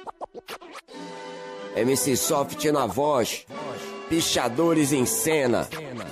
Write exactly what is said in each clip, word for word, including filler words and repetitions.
M C Soft na voz, pichadores em cena.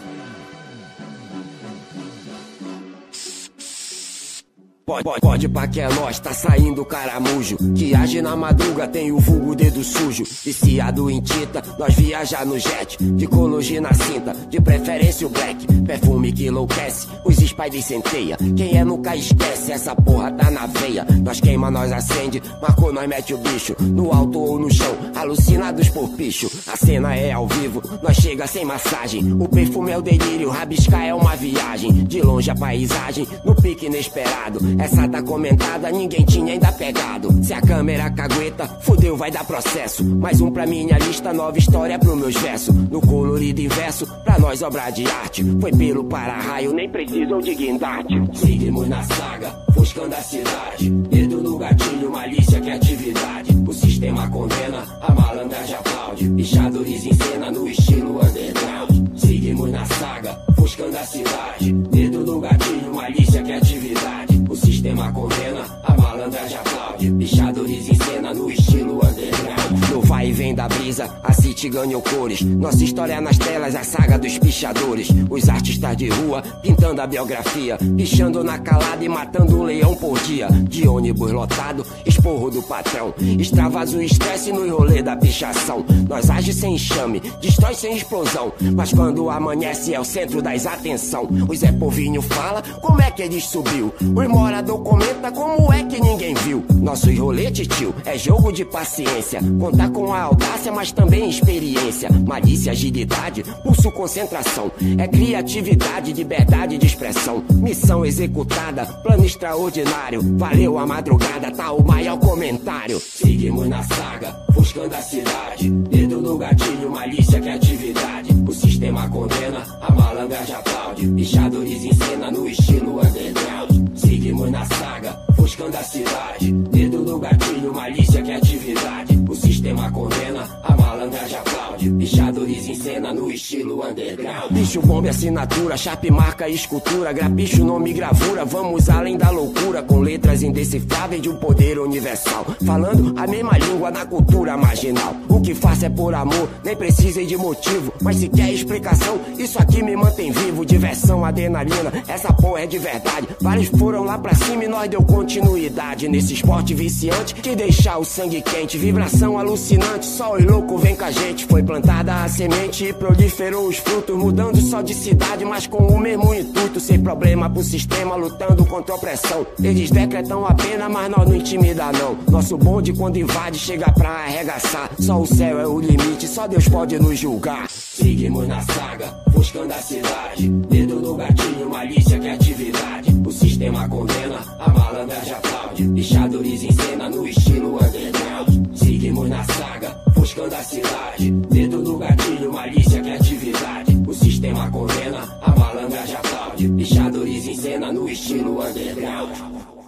Pode, pode, pode pra que é nós, tá saindo caramujo, que age na madruga, tem o vulgo dedo sujo. Viciado em tinta, nós viaja no jet, de cologia na cinta, de preferência o black. Perfume que enlouquece, os spiders centeia. Quem é nunca esquece, essa porra tá na veia. Nós queima, nós acende, marcou, nós mete o bicho, no alto ou no chão, alucinados por picho. A cena é ao vivo, nós chega sem massagem. O perfume é o delírio, rabiscar é uma viagem. De longe a paisagem, no pique inesperado. Essa tá comentada, ninguém tinha ainda pegado. Se a câmera cagueta, fudeu, vai dar processo. Mais um pra minha lista, nova história pros meus versos. No colorido inverso, pra nós obra de arte. Foi pelo para-raio, nem precisam de guindaste. Seguimos na saga, buscando a cidade. Dedo no gatilho, malícia, criatividade. O sistema condena, a malandragem aplaude. Pichadores em cena no estilo underground. Seguimos na saga, buscando a cidade. Dedo no gatilho, malícia, criatividade. O sistema condena, a malandragem aplaude. Pichadores em cena no estilo underground. No vai e vem da brisa, a City ganhou cores. Nossa história nas telas, a saga dos pichadores. Os artistas de rua, pintando a biografia. Pichando na calada e matando um leão por dia. De ônibus lotado, esporro do patrão. Extravasa o estresse no rolê da pichação. Nós age sem enxame, destrói sem explosão. Mas quando amanhece é o centro das atenção. O Zé Povinho fala como é que ele subiu. Os morador comenta como é que ninguém viu. Nosso rolete, tio, é jogo de paciência. Contar com a audácia, mas também experiência. Malícia, agilidade, pulso, concentração. É criatividade, liberdade de expressão. Missão executada, plano extraordinário. Valeu a madrugada, tá o maior comentário. Seguimos na saga, buscando a cidade. Dedo no gatilho, malícia, criatividade. O sistema condena, a malandragem aplaude. Pichadores em cena no estilo underground. Seguimos na saga, buscando a cidade. Dedo no gatilho, malícia, criatividade. O sistema condena, a malandragem aplaude. Pichadores em cena no estilo underground. Bicho, bomba, assinatura, chapa, marca, escultura. Grapicho, nome, gravura, vamos além da loucura. Com letras indecifráveis de um poder universal. Falando a mesma língua na cultura marginal. O que faço é por amor, nem precisem de motivo. Mas se quer explicação, isso aqui me mantém vivo. Diversão, adrenalina, essa porra é de verdade. Vários foram lá pra cima e nós deu continuidade. Nesse esporte viciante que deixa o sangue quente. Vibração alucinante, só os loucos vem com a gente. Foi plantada a semente e proliferou os frutos. Mudando só de cidade, mas com o mesmo intuito. Sem problema pro sistema, lutando contra a opressão. Eles decretam a pena, mas nós não intimida não. Nosso bonde quando invade chega pra arregaçar. Só o céu é o limite, só Deus pode nos julgar. Seguimos na saga, buscando a cidade. Dedo no gatilho, malícia, criatividade. O sistema condena, a malandragem aplaude. Pichadores em cena no estilo underground. Seguimos na saga, buscando a cidade. Dedo no gatilho, malícia, criatividade. O sistema condena, a malandragem aplaude. Pichadores em cena no estilo underground.